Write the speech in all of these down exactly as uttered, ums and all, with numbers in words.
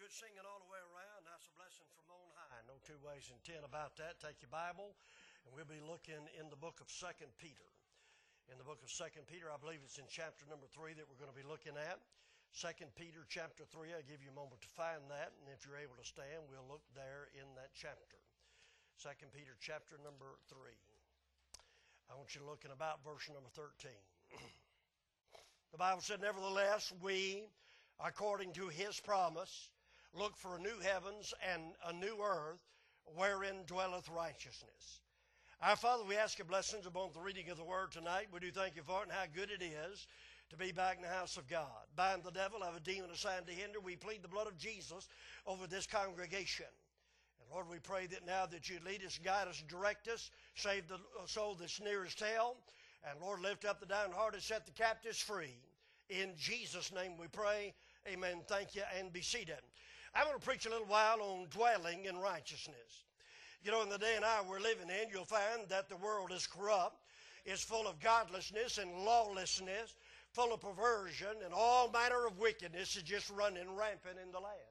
Good singing all the way around. That's a blessing from on high. No two ways in ten about that. Take your Bible, and we'll be looking in the book of Second Peter. In the book of Second Peter, I believe it's in chapter number three that we're going to be looking at. Second Peter chapter three, I'll give you a moment to find that, and if you're able to stand, we'll look there in that chapter. Second Peter chapter number three. I want you to look in about verse number thirteen. The Bible said, "Nevertheless, we, according to his promise, look for new heavens and a new earth wherein dwelleth righteousness." Our Father, we ask your blessings upon the reading of the word tonight. We do thank you for it and how good it is to be back in the house of God. Bind the devil, have a demon assigned to hinder. We plead the blood of Jesus over this congregation. And Lord, we pray that now that you lead us, guide us, direct us, save the soul that's nearest hell. And Lord, lift up the downhearted, set the captives free. In Jesus' name we pray. Amen. Thank you, and be seated. I'm going to preach a little while on dwelling in righteousness. You know, in the day and hour we're living in, you'll find that the world is corrupt. It's full of godlessness and lawlessness, full of perversion, and all manner of wickedness is just running rampant in the land.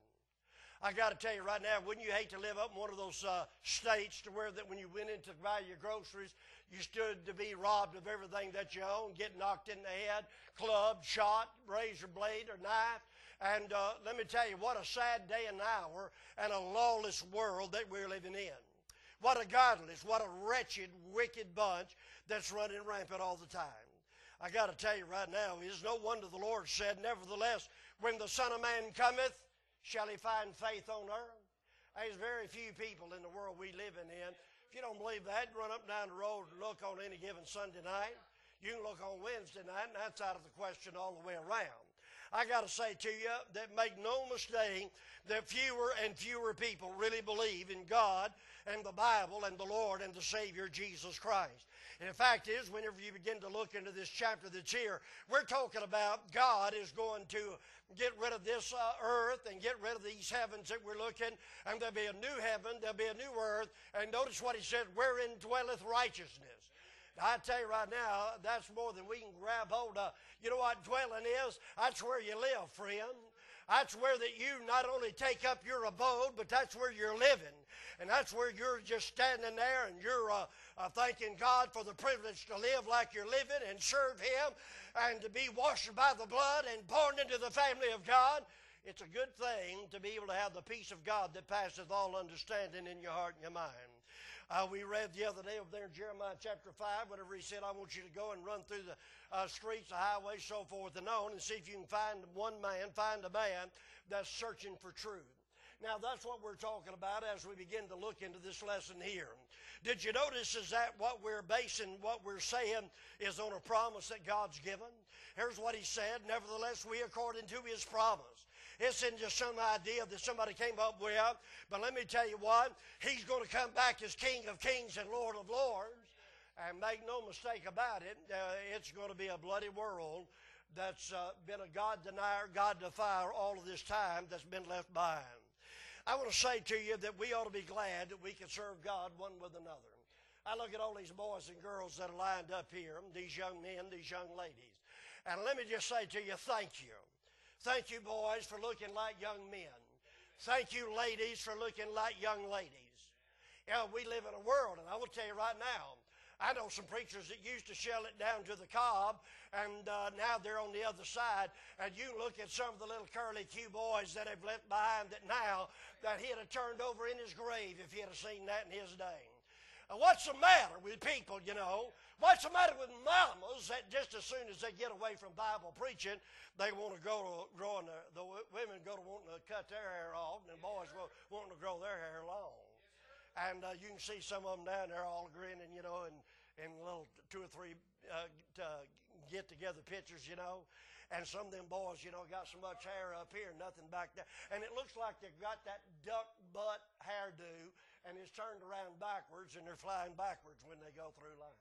I got to tell you right now, wouldn't you hate to live up in one of those uh, states to where that when you went in to buy your groceries, you stood to be robbed of everything that you own, get knocked in the head, clubbed, shot, razor blade, or knife. And uh, let me tell you, what a sad day and hour and a lawless world that we're living in. What a godless, what a wretched, wicked bunch that's running rampant all the time. I got to tell you right now, it is no wonder the Lord said, "Nevertheless, when the Son of Man cometh, shall he find faith on earth?" There's very few people in the world we live in. If you don't believe that, run up and down the road and look on any given Sunday night. You can look on Wednesday night, and that's out of the question all the way around. I got to say to you that make no mistake that fewer and fewer people really believe in God and the Bible and the Lord and the Savior Jesus Christ. And the fact is, whenever you begin to look into this chapter that's here, we're talking about God is going to get rid of this uh, earth and get rid of these heavens that we're looking, and there'll be a new heaven, there'll be a new earth, and notice what he said, "wherein dwelleth righteousness." I tell you right now, that's more than we can grab hold of. You know what dwelling is? That's where you live, friend. That's where that you not only take up your abode, but that's where you're living. And that's where you're just standing there and you're uh, uh, thanking God for the privilege to live like you're living and serve him and to be washed by the blood and born into the family of God. It's a good thing to be able to have the peace of God that passeth all understanding in your heart and your mind. Uh, we read the other day over there in Jeremiah chapter five, whenever he said, "I want you to go and run through the uh, streets, the highways, so forth and on, and see if you can find one man, find a man that's searching for truth." Now, that's what we're talking about as we begin to look into this lesson here. Did you notice is that what we're basing, what we're saying is on a promise that God's given? Here's what he said, "Nevertheless, we according to his promise." It's in just some idea that somebody came up with, but let me tell you what, he's going to come back as King of Kings and Lord of Lords, and make no mistake about it, uh, it's going to be a bloody world that's uh, been a God denier, God defier all of this time that's been left behind. I want to say to you that we ought to be glad that we can serve God one with another. I look at all these boys and girls that are lined up here, these young men, these young ladies, and let me just say to you, thank you. Thank you, boys, for looking like young men. Thank you, ladies, for looking like young ladies. You know, we live in a world, and I will tell you right now, I know some preachers that used to shell it down to the cob, and uh, now they're on the other side, and you look at some of the little curly Q boys that have left behind that now, that he'd have turned over in his grave if he had seen that in his day. Uh, what's the matter with people, you know? What's the matter with mamas that just as soon as they get away from Bible preaching, they want to go to growing the, the women go to wanting to cut their hair off, and the boys go wanting to grow their hair long. And uh, you can see some of them down there all grinning, you know, and in little two or three uh, uh, get-together pictures, you know. And some of them boys, you know, got so much hair up here, nothing back there. And it looks like they've got that duck butt hairdo, and it's turned around backwards, and they're flying backwards when they go through line.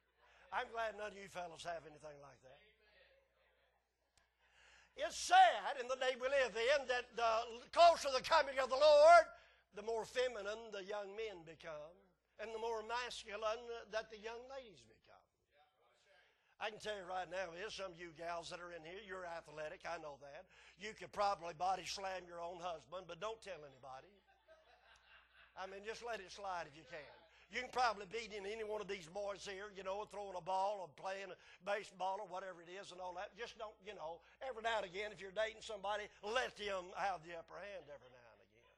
I'm glad none of you fellas have anything like that. It's sad in the day we live in that the closer the coming of the Lord, the more feminine the young men become, and the more masculine that the young ladies become. I can tell you right now is some of you gals that are in here, you're athletic, I know that. You could probably body slam your own husband, but don't tell anybody. I mean, just let it slide if you can. You can probably beat in any one of these boys here, you know, throwing a ball or playing a baseball or whatever it is and all that. Just don't, you know, every now and again, if you're dating somebody, let them have the upper hand every now and again.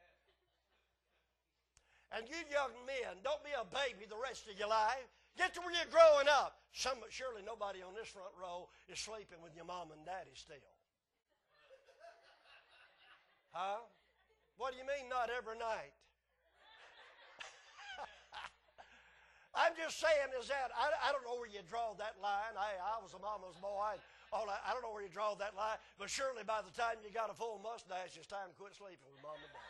And you young men, don't be a baby the rest of your life. Get to where you're growing up. Some, surely nobody on this front row is sleeping with your mom and daddy still. Huh? What do you mean not every night? I'm just saying is that, I, I don't know where you draw that line. I, I was a mama's boy. All I, I don't know where you draw that line. But surely by the time you got a full mustache, it's time to quit sleeping with mom and dad.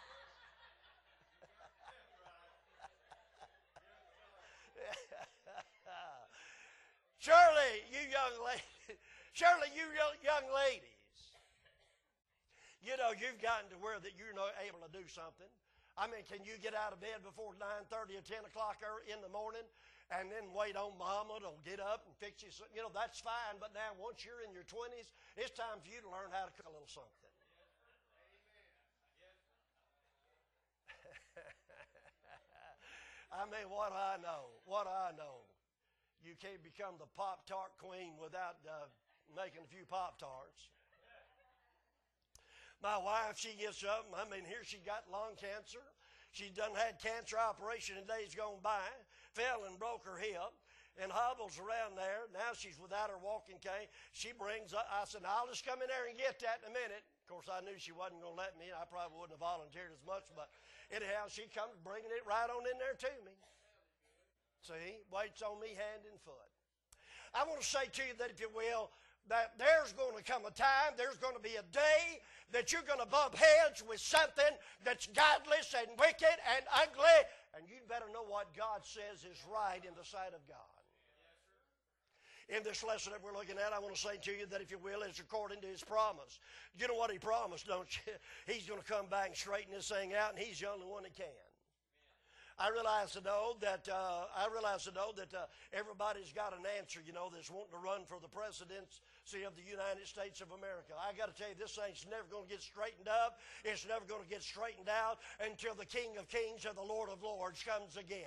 Surely, you young ladies, surely you young ladies, you know, you've gotten to where that you're not able to do something. I mean, can you get out of bed before nine thirty or ten o'clock in the morning and then wait on mama to get up and fix you something? You know, that's fine, but now once you're in your twenties, it's time for you to learn how to cook a little something. I mean, what I know, what I know. You can't become the Pop-Tart queen without uh, making a few Pop-Tarts. My wife, she gets up, I mean, here she got lung cancer. She done had cancer operation in days gone by, fell and broke her hip, and hobbles around there. Now she's without her walking cane. She brings up, I said, I'll just come in there and get that in a minute. Of course, I knew she wasn't going to let me. I probably wouldn't have volunteered as much, but anyhow, she comes bringing it right on in there to me. See, waits on me hand and foot. I want to say to you that, if you will, that there's going to come a time, there's going to be a day that you're going to bump heads with something that's godless and wicked and ugly, and you'd better know what God says is right in the sight of God. In this lesson that we're looking at, I want to say to you that, if you will, it's according to His promise. You know what He promised, don't you? He's going to come back and straighten this thing out, and He's the only one that can. I realize to know that uh, I realize to know that uh, everybody's got an answer, you know, that's wanting to run for the presidency of the United States of America. I got to tell you, this thing's never going to get straightened up. It's never going to get straightened out until the King of Kings and the Lord of Lords comes again.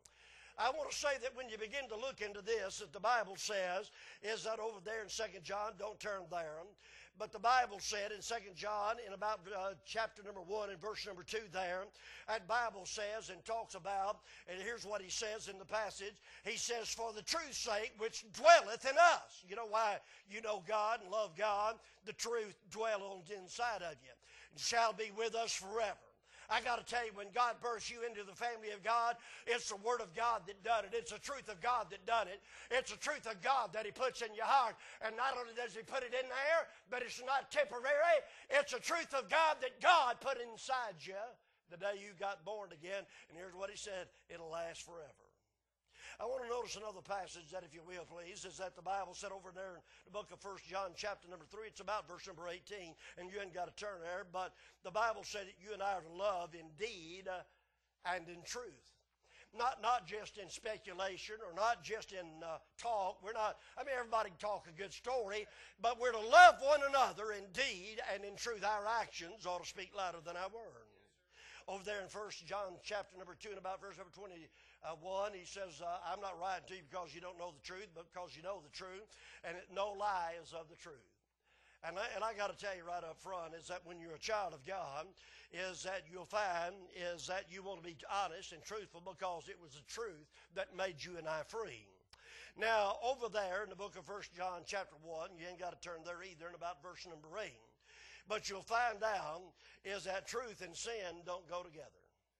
I want to say that when you begin to look into this, that the Bible says is that over there in Second John, don't turn there, but the Bible said in Second John, in about uh, chapter number one and verse number two there, that Bible says and talks about, and here's what he says in the passage. He says, for the truth's sake which dwelleth in us. You know why you know God and love God? The truth dwells on the inside of you and shall be with us forever. I got to tell you, when God births you into the family of God, it's the Word of God that done it. It's the truth of God that done it. It's the truth of God that He puts in your heart. And not only does He put it in there, but it's not temporary. It's the truth of God that God put inside you the day you got born again. And here's what He said, it'll last forever. I want to notice another passage that, if you will, please, is that the Bible said over there in the book of First John chapter number three. It's about verse number eighteen, and you ain't got to turn there, but the Bible said that you and I are to love in deed uh, and in truth. Not, not just in speculation or not just in uh, talk. We're not, I mean, everybody can talk a good story, but we're to love one another in deed and in truth. Our actions ought to speak louder than our words. Over there in First John chapter number two and about verse number twenty-one, he says, uh, I'm not writing to you because you don't know the truth, but because you know the truth, and it, no lie is of the truth. And I, and I got to tell you right up front is that when you're a child of God, is that you'll find is that you want to be honest and truthful because it was the truth that made you and I free. Now, over there in the book of First John chapter one, you ain't got to turn there either, in about verse number eight. But you'll find out is that truth and sin don't go together.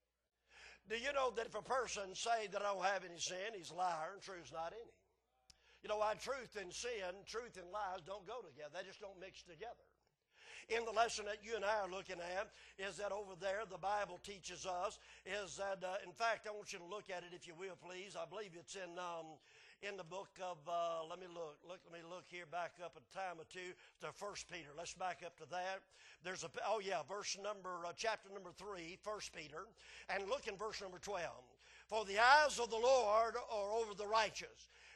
Do you know that if a person say that I don't have any sin, he's a liar and truth's not in him? You know why? Truth and sin, truth and lies don't go together. They just don't mix together. In the lesson that you and I are looking at is that over there the Bible teaches us is that, uh, in fact, I want you to look at it if you will, please. I believe it's in um, in the book of, uh, let me look, look, let me look here back up a time or two to First Peter. Let's back up to that. There's a, oh yeah, verse number, uh, chapter number three, First Peter, and look in verse number twelve. For the eyes of the Lord are over the righteous,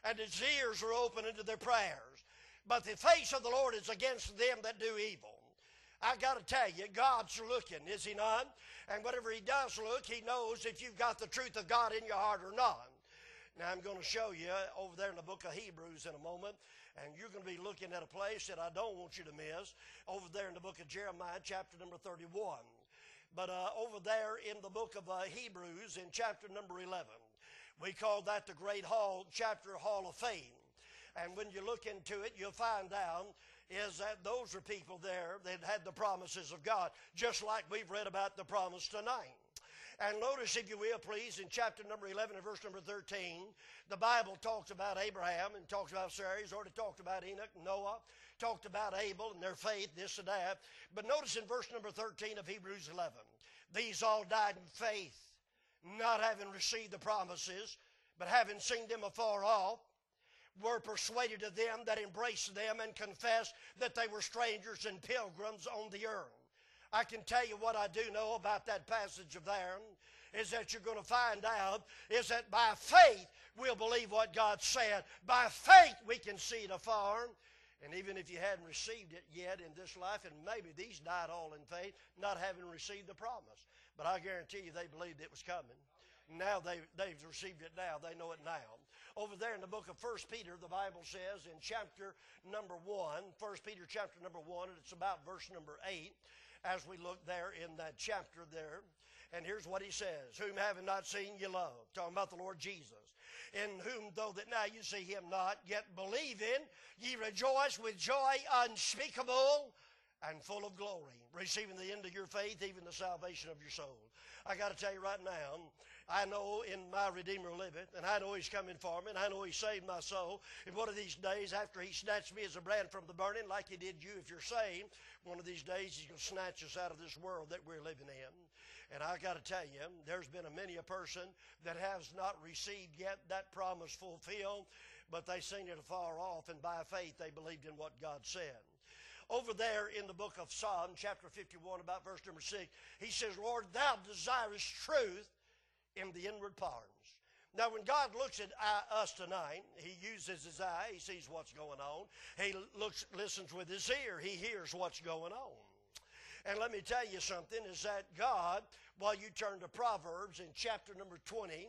and his ears are open unto their prayers. But the face of the Lord is against them that do evil. I got to tell you, God's looking, is he not? And whatever he does look, he knows if you've got the truth of God in your heart or not. Now, I'm going to show you over there in the book of Hebrews in a moment, and you're going to be looking at a place that I don't want you to miss, over there in the book of Jeremiah, chapter number thirty-one. But uh, over there in the book of uh, Hebrews, in chapter number eleven, we call that the Great Hall, chapter Hall of Fame. And when you look into it, you'll find out is that those are people there that had the promises of God, just like we've read about the promise tonight. And notice, if you will, please, in chapter number eleven and verse number thirteen, the Bible talks about Abraham and talks about Sarah. He's already talked about Enoch and Noah, talked about Abel and their faith, this and that. But notice in verse number thirteen of Hebrews eleven, these all died in faith, not having received the promises, but having seen them afar off, were persuaded of them that embraced them and confessed that they were strangers and pilgrims on the earth. I can tell you what I do know about that passage of there is that you're going to find out is that by faith we'll believe what God said. By faith we can see it afar. And even if you hadn't received it yet in this life, and maybe these died all in faith, not having received the promise. But I guarantee you they believed it was coming. Now they, they've received it now. They know it now. Over there in the book of First Peter, the Bible says in chapter number one, First Peter chapter number one, and it's about verse number eight, as we look there in that chapter there. And here's what he says, whom having not seen you love, talking about the Lord Jesus, in whom though that now you see him not, yet believing, ye rejoice with joy unspeakable and full of glory, receiving the end of your faith, even the salvation of your soul. I got to tell you right now, I know in my Redeemer liveth, and I know he's coming for me, and I know he saved my soul. And one of these days, after he snatched me as a brand from the burning, like he did you if you're saved, one of these days he's going to snatch us out of this world that we're living in. And I got to tell you, there's been a many a person that has not received yet that promise fulfilled, but they seen it afar off, and by faith they believed in what God said. Over there in the book of Psalm, chapter fifty-one, about verse number six, he says, Lord, thou desirest truth in the inward parts. Now, when God looks at us tonight, he uses his eye. He sees what's going on. He looks, listens with his ear. He hears what's going on. And let me tell you something, is that God, while you turn to Proverbs in chapter number twenty,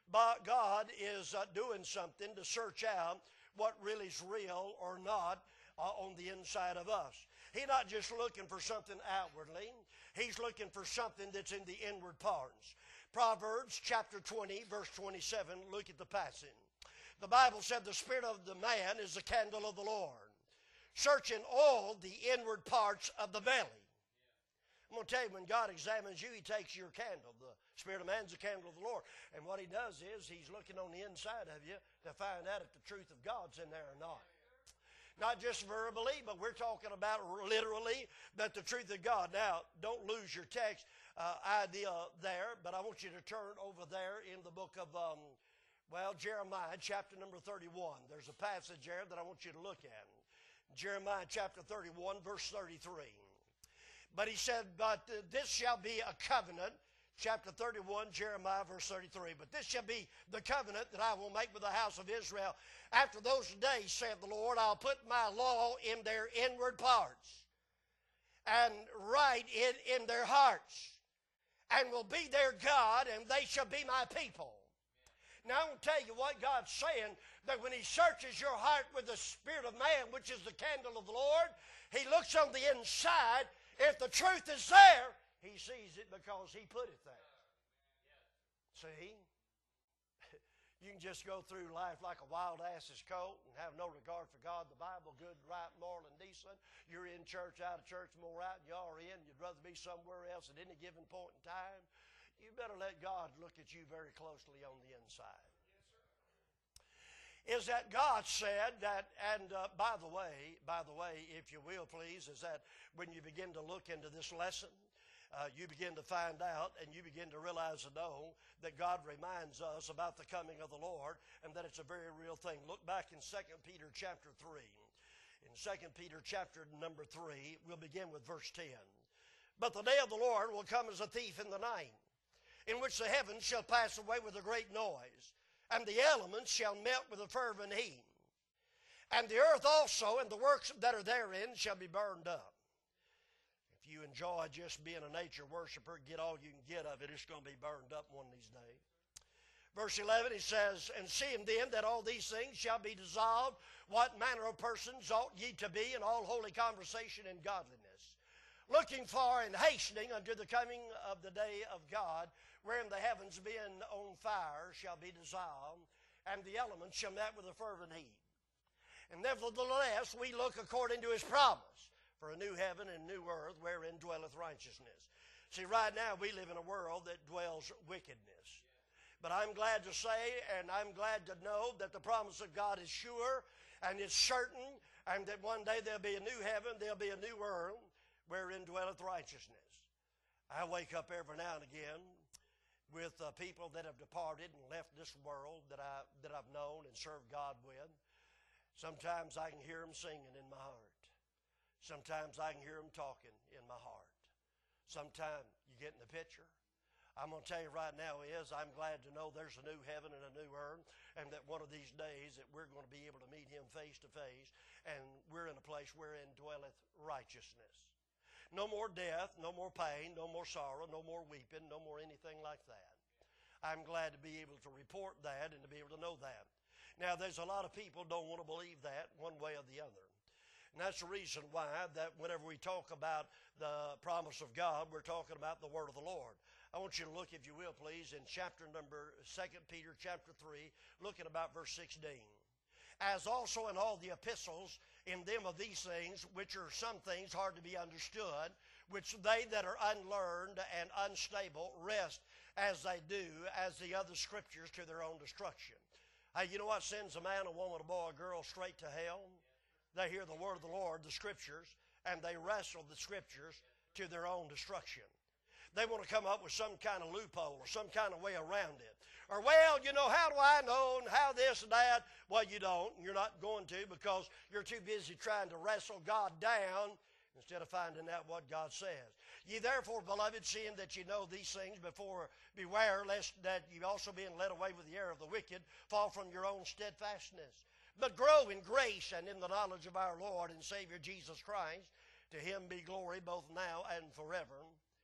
God is uh, doing something to search out what really is real or not uh, on the inside of us. He's not just looking for something outwardly. He's looking for something that's in the inward parts. Proverbs chapter twenty, verse twenty-seven, look at the passage. The Bible said the spirit of the man is the candle of the Lord, searching all the inward parts of the belly. I'm going to tell you, when God examines you, he takes your candle. The spirit of man's the candle of the Lord. And what he does is he's looking on the inside of you to find out if the truth of God's in there or not. Not just verbally, but we're talking about literally that the truth of God. Now, don't lose your text uh, idea there, but I want you to turn over there in the book of, um, well, Jeremiah chapter number thirty-one. There's a passage there that I want you to look at. Jeremiah chapter thirty-one, verse thirty-three. But he said, but uh, this shall be a covenant, chapter thirty-one, Jeremiah, verse thirty-three. But this shall be the covenant that I will make with the house of Israel. After those days, saith the Lord, I'll put my law in their inward parts and write it in their hearts, and will be their God, and they shall be my people. Now, I want to tell you what God's saying, that when he searches your heart with the spirit of man, which is the candle of the Lord, he looks on the inside. If the truth is there, he sees it because he put it there. See? You can just go through life like a wild ass's coat and have no regard for God, the Bible, good, right, moral, and decent. You're in church, out of church, more out, and you are in. You'd rather be somewhere else at any given point in time. You better let God look at you very closely on the inside. Is that God said that, and uh, by the way, by the way, if you will please, is that when you begin to look into this lesson, uh, you begin to find out and you begin to realize and know that God reminds us about the coming of the Lord and that it's a very real thing. Look back in Second Peter chapter three. In Second Peter chapter number three, we'll begin with verse ten. But the day of the Lord will come as a thief in the night, in which the heavens shall pass away with a great noise, and the elements shall melt with a fervent heat. And the earth also and the works that are therein shall be burned up. If you enjoy just being a nature worshiper, get all you can get of it, it's going to be burned up one of these days. Verse eleven, he says, and seeing then that all these things shall be dissolved, what manner of persons ought ye to be in all holy conversation and godliness, looking for and hastening unto the coming of the day of God, wherein the heavens being on fire shall be dissolved, and the elements shall melt with a fervent heat. And nevertheless we look according to his promise for a new heaven and new earth wherein dwelleth righteousness. See, right now we live in a world that dwells wickedness. But I'm glad to say, and I'm glad to know, that the promise of God is sure and it's certain, and that one day there'll be a new heaven, there'll be a new earth wherein dwelleth righteousness. I wake up every now and again with uh, people that have departed and left this world that, I, that I've known and served God with. Sometimes I can hear them singing in my heart. Sometimes I can hear them talking in my heart. Sometimes you get in the picture. I'm going to tell you right now is I'm glad to know there's a new heaven and a new earth, and that one of these days that we're going to be able to meet him face to face, and we're in a place wherein dwelleth righteousness. No more death, no more pain, no more sorrow, no more weeping, no more anything like that. I'm glad to be able to report that and to be able to know that. Now, there's a lot of people don't want to believe that one way or the other. And that's the reason why that whenever we talk about the promise of God, we're talking about the word of the Lord. I want you to look, if you will, please, in chapter number, Second Peter chapter three, looking about verse sixteen. As also in all the epistles, in them of these things, which are some things hard to be understood, which they that are unlearned and unstable rest as they do, as the other scriptures, to their own destruction. Hey, you know what sends a man, a woman, a boy, a girl straight to hell? They hear the word of the Lord, the scriptures, and they wrestle the scriptures to their own destruction. They want to come up with some kind of loophole or some kind of way around it. Or, well, you know, how do I know and how this and that? Well, you don't. You're not going to, because you're too busy trying to wrestle God down instead of finding out what God says. Ye therefore, beloved, seeing that you know these things, before beware lest that you also being led away with the error of the wicked fall from your own steadfastness. But grow in grace and in the knowledge of our Lord and Savior Jesus Christ. To him be glory both now and forever.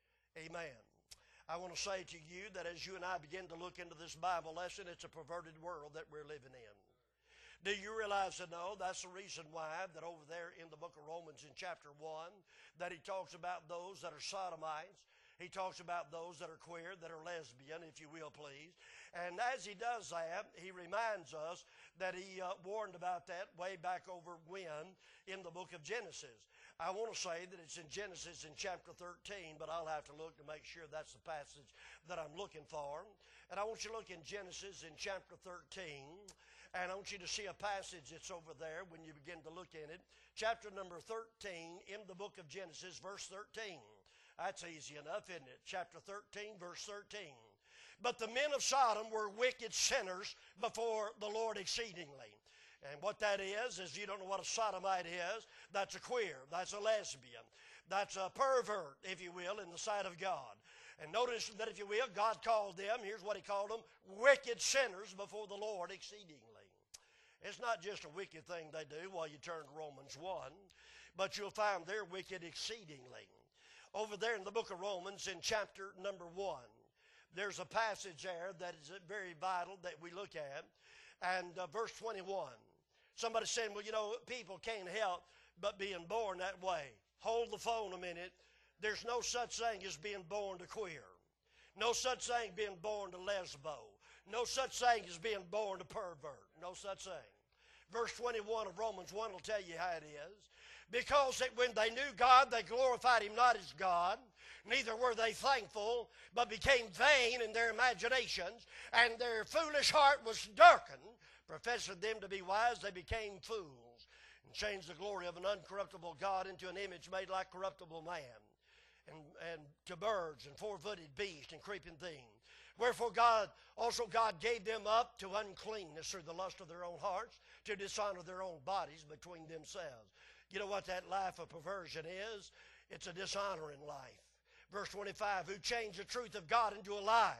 Amen. I want to say to you that as you and I begin to look into this Bible lesson, it's a perverted world that we're living in. Do you realize and know that's the reason why that over there in the book of Romans in chapter one, that he talks about those that are sodomites. He talks about those that are queer, that are lesbian, if you will, please. And as he does that, he reminds us that he uh, warned about that way back over when in the book of Genesis. I want to say that it's in Genesis in chapter thirteen, but I'll have to look to make sure that's the passage that I'm looking for. And I want you to look in Genesis in chapter thirteen, and I want you to see a passage that's over there when you begin to look in it. Chapter number thirteen in the book of Genesis, verse thirteen. That's easy enough, isn't it? Chapter thirteen, verse thirteen. But the men of Sodom were wicked sinners before the Lord exceedingly. And what that is, is you don't know what a sodomite is. That's a queer. That's a lesbian. That's a pervert, if you will, in the sight of God. And notice that, if you will, God called them, here's what he called them, wicked sinners before the Lord exceedingly. It's not just a wicked thing they do while you turn to Romans one, but you'll find they're wicked exceedingly. Over there in the book of Romans in chapter number one, there's a passage there that is very vital that we look at. And uh, verse twenty-one. Somebody saying, well, you know, people can't help but being born that way. Hold the phone a minute. There's no such thing as being born to queer. No such thing being born to lesbo. No such thing as being born to pervert. No such thing. Verse twenty-one of Romans one will tell you how it is. Because that when they knew God, they glorified him not as God, neither were they thankful, but became vain in their imaginations, and their foolish heart was darkened. Professing them to be wise, they became fools, and changed the glory of an uncorruptible God into an image made like corruptible man, and, and to birds and four-footed beasts and creeping things. Wherefore God, also God gave them up to uncleanness through the lust of their own hearts, to dishonor their own bodies between themselves. You know what that life of perversion is? It's a dishonoring life. Verse twenty-five, who changed the truth of God into a lie,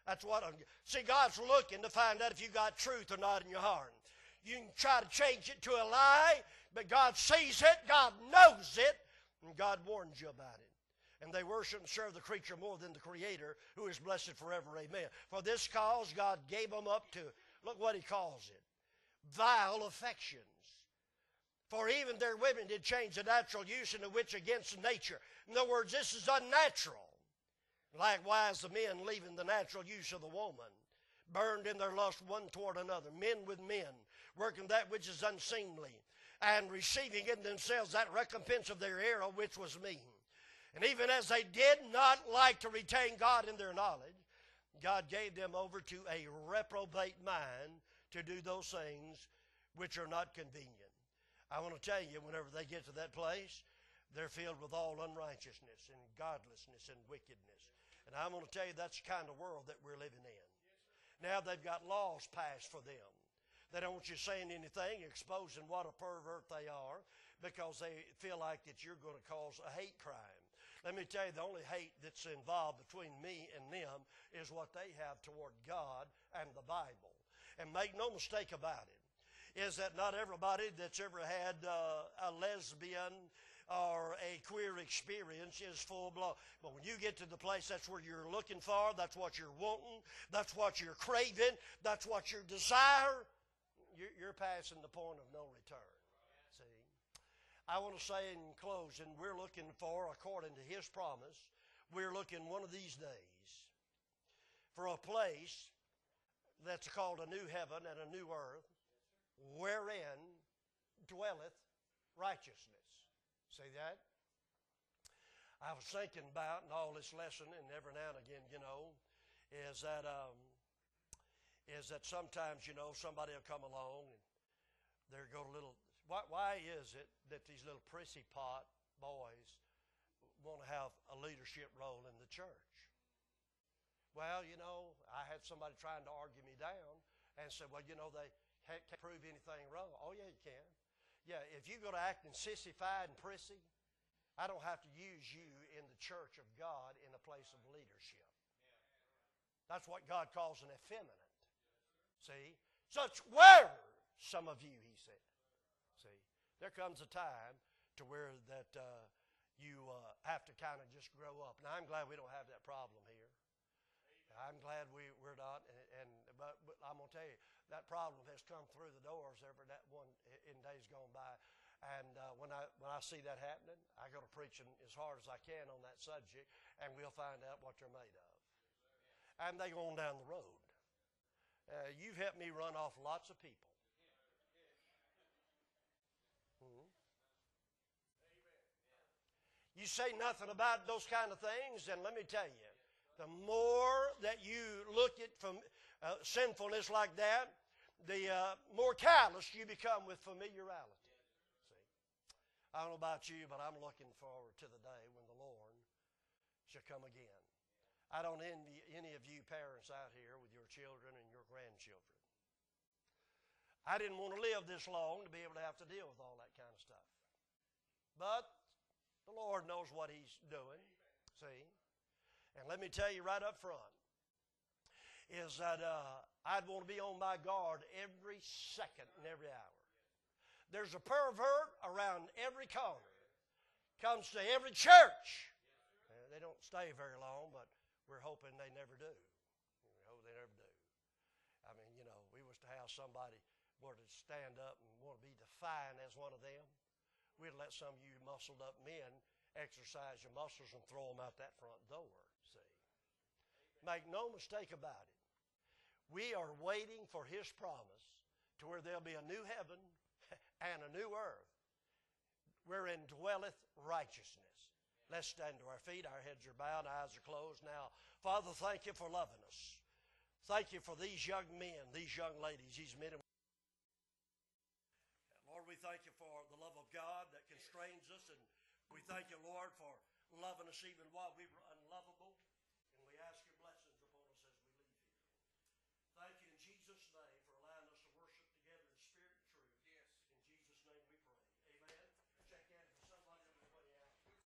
That's what I'm, see, God's looking to find out if you got truth or not in your heart. You can try to change it to a lie, but God sees it, God knows it, and God warns you about it. And they worship and serve the creature more than the Creator, who is blessed forever. Amen. For this cause God gave them up to, look what he calls it, vile affections. For even their women did change the natural use into which against nature. In other words, this is unnatural. Likewise, the men leaving the natural use of the woman, burned in their lust one toward another, men with men, working that which is unseemly, and receiving in themselves that recompense of their error which was mean. And even as they did not like to retain God in their knowledge, God gave them over to a reprobate mind to do those things which are not convenient. I want to tell you, whenever they get to that place, they're filled with all unrighteousness and godlessness and wickedness. And I'm going to tell you, that's the kind of world that we're living in. Now they've got laws passed for them. They don't want you saying anything, exposing what a pervert they are, because they feel like that you're going to cause a hate crime. Let me tell you, the only hate that's involved between me and them is what they have toward God and the Bible. And make no mistake about it, is that not everybody that's ever had uh, a lesbian or a queer experience is full-blown. But when you get to the place that's where you're looking for, that's what you're wanting, that's what you're craving, that's what your desire, you're, you're passing the point of no return. See? I want to say in closing, we're looking for, according to his promise, we're looking one of these days for a place that's called a new heaven and a new earth, wherein dwelleth righteousness. See that? I was thinking about in all this lesson, and every now and again, you know, is that um, is that sometimes, you know, somebody will come along and they'll go a little. Why, why is it that these little prissy pot boys want to have a leadership role in the church? Well, you know, I had somebody trying to argue me down and said, well, you know, they can't prove anything wrong. Oh, yeah, you can. Yeah, if you're going to act in sissified and prissy, I don't have to use you in the church of God in a place of leadership. That's what God calls an effeminate. See? Such were some of you, he said. See? There comes a time to where that uh, you uh, have to kind of just grow up. Now, I'm glad we don't have that problem here. I'm glad we, we're not, and, and but, but I'm going to tell you, that problem has come through the doors every that one in days gone by. And uh, when I when I see that happening, I go to preaching as hard as I can on that subject, and we'll find out what they're made of. And they go on down the road. Uh, you've helped me run off lots of people. Hmm. You say nothing about those kind of things, and let me tell you, the more that you look at from uh, sinfulness like that, the uh, more callous you become with familiarity. See, I don't know about you, but I'm looking forward to the day when the Lord shall come again. I don't envy any of you parents out here with your children and your grandchildren. I didn't want to live this long to be able to have to deal with all that kind of stuff. But the Lord knows what he's doing. See? And let me tell you right up front, is that uh, I'd want to be on my guard every second and every hour. There's a pervert around every corner. Comes to every church. Uh, they don't stay very long, but we're hoping they never do. We hope they never do. I mean, you know, we was to have somebody were to stand up and want to be defined as one of them. We'd let some of you muscled up men exercise your muscles and throw them out that front door. See? Make no mistake about it. We are waiting for his promise to where there'll be a new heaven and a new earth wherein dwelleth righteousness. Let's stand to our feet. Our heads are bowed, eyes are closed. Now, Father, thank you for loving us. Thank you for these young men, these young ladies, these men and women. Lord, we thank you for the love of God that constrains us, and we thank you, Lord, for loving us even while we were unlovable.